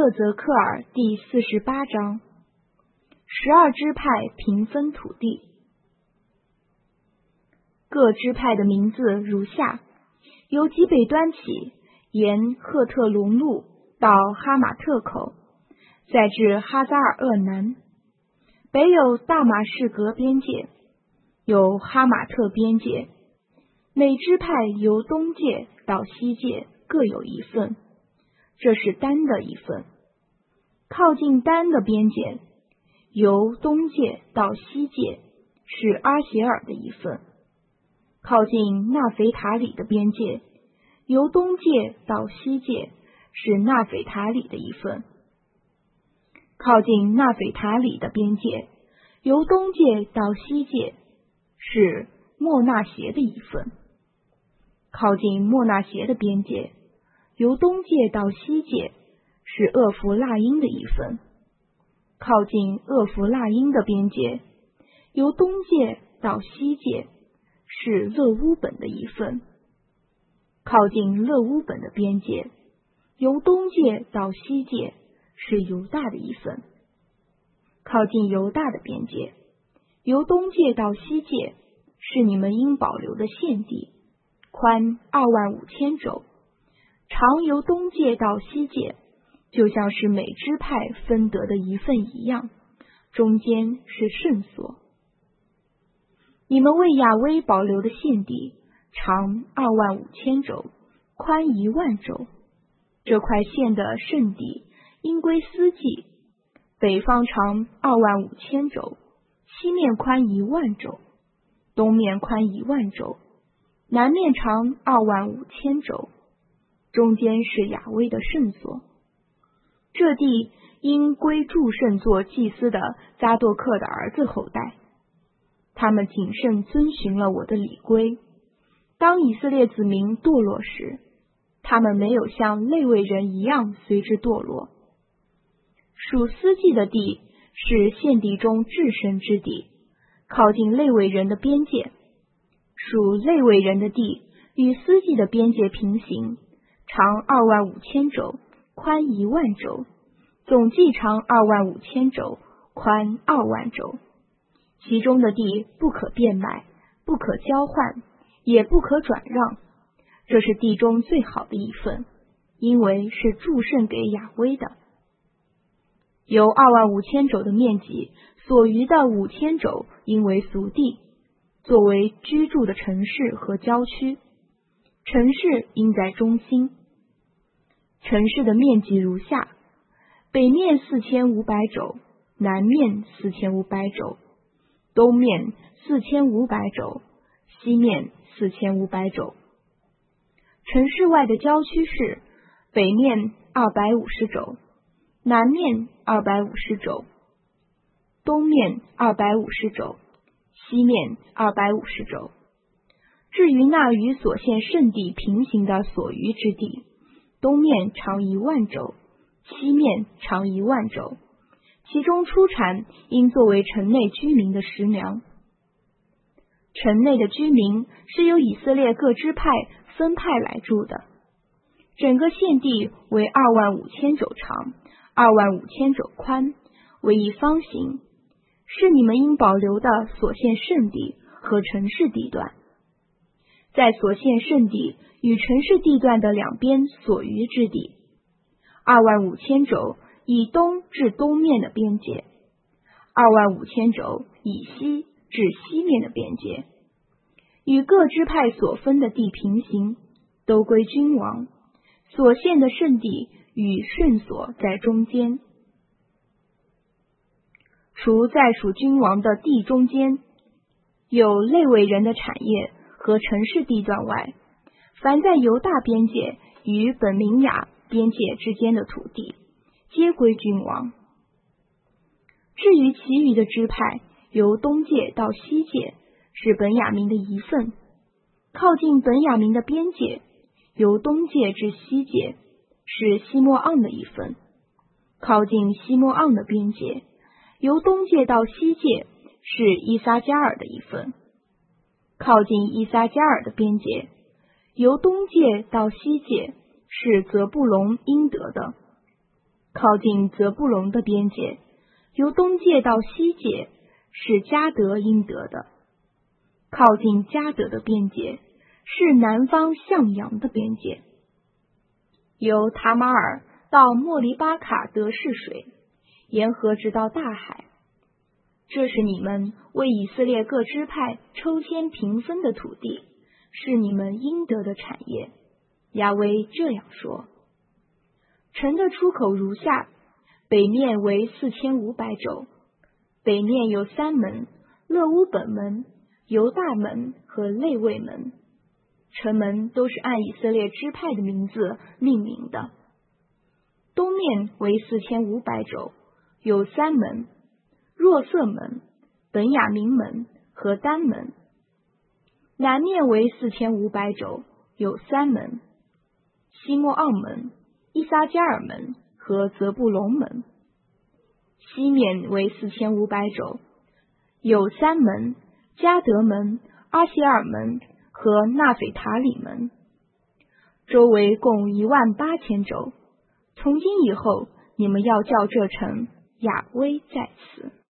勒泽克尔第48章12支派平分土地。各支派的名字如下：由极北端起，沿赫特隆路到哈马特口，再至哈扎尔厄南。北有大马士革边界，有哈马特边界。每支派由东界到西界各有一份，这是丹的一份。靠近丹的边界，由东界到西界是阿协尔的一份。靠近纳腓塔里的边界，由东界到西界是纳腓塔里的一份。靠近纳腓塔里的边界，由东界到西界是莫纳协的一份。靠近莫纳协的边界，由东界到西界是厄弗拉因的一份。靠近厄弗拉因的边界，由东界到西界是勒乌本的一份。靠近勒乌本的边界，由东界到西界是犹大的一份。靠近犹大的边界，由东界到西界是你们应保留的现地，宽25000肘，长由东界到西界，就像是每支派分得的一份一样，中间是圣所。你们为亚威保留的现地，长25000肘，宽10000肘。这块县的圣地应归司祭，北方长25000肘，西面宽10000肘，东面宽10000肘，南面长25000肘，中间是亚威的圣所。这地应归祝圣做祭司的扎多克的儿子后代，他们谨慎遵循了我的礼规。当以色列子民堕落时，他们没有像利未人一样随之堕落。属司祭的地是献地中至圣之地，靠近利未人的边界。属利未人的地与司祭的边界平行，长25000肘，宽10000肘，总计长25000肘，宽20000肘。其中的地不可变卖，不可交换，也不可转让。这是地中最好的一份，因为是祝圣给亚威的。有25000肘的面积，所余的5000肘应为俗地，作为居住的城市和郊区。城市应在中心。城市的面积如下：北面4500肘，南面4500肘，东面4500肘，西面4500肘。城市外的郊区是北面250肘，南面250肘，东面250肘，西面250肘。至于那与所献圣地平行的所余之地，东面长10000肘，西面长10000肘，其中出产应作为城内居民的食粮。城内的居民是由以色列各支派分派来住的。整个县地为25000肘长，25000肘宽，为一方形，是你们应保留的所献圣地和城市地段。在所献圣地与城市地段的两边所余之地，25000肘以东至东面的边界，25000肘以西至西面的边界，与各支派所分的地平行，都归君王。所献的圣地与圣所在中间。除在属君王的地中间有利未人的产业和城市地段外，凡在犹大边界与本明雅边界之间的土地，皆归君王。至于其余的支派，由东界到西界是本雅明的一份。靠近本雅明的边界，由东界至西界是西莫盎的一份。靠近西莫盎的边界，由东界到西界是伊撒加尔的一份。靠近伊撒加尔的边界，由东界到西界是泽布隆应得的。 靠近泽布隆的边界，由东界到西界是迦得应得的；靠近迦得的边界是南方向阳的边界。由塔马尔到莫里巴卡得是水，沿河直到大海。这是你们为以色列各支派抽签平分的土地，是你们应得的产业。亚威这样说。城的出口如下：北面为4500肘，北面有3门：勒乌本门、犹大门和肋未门。城门都是按以色列支派的名字命名的。东面为4500肘，有3门：若瑟门、本雅明门和丹门。南面为4500肘，有3门：西莫奥门、伊撒加尔门和泽布隆门。西面为4500肘，有3门：迦得门、阿谢尔门和纳斐塔里门。周围共18000肘。从今以后，你们要叫这城亚威在此。